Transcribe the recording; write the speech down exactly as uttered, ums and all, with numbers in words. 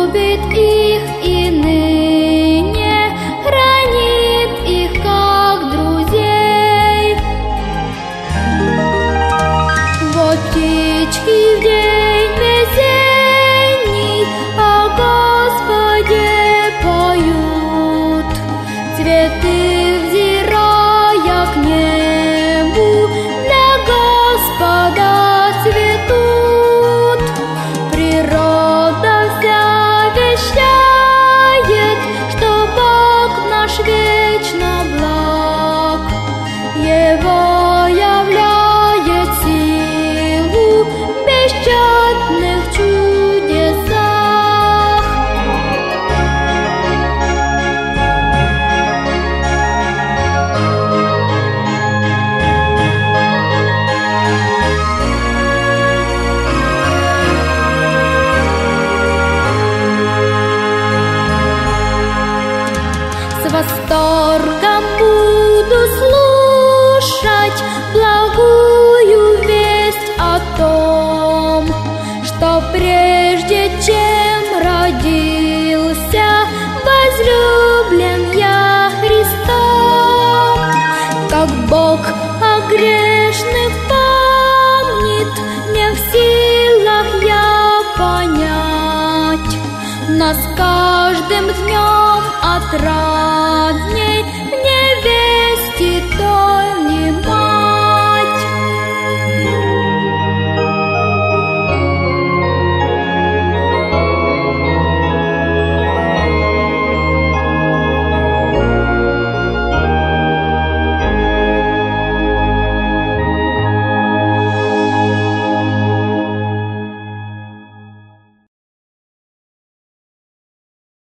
любит их и ныне хранит их как друзей. Вот птички в день весенний о Господе поют, цветы взирая к небу для Господа цветут. Природа вся вещает, что Бог наш вечно благ, Его являет силу в бесчетных чудесах. С восторгом буду слушать благую весть о том, что прежде чем родился, возлюблен я Христом. Как Бог о грешных помнит, не в силах я понять, но с каждым днем отраднее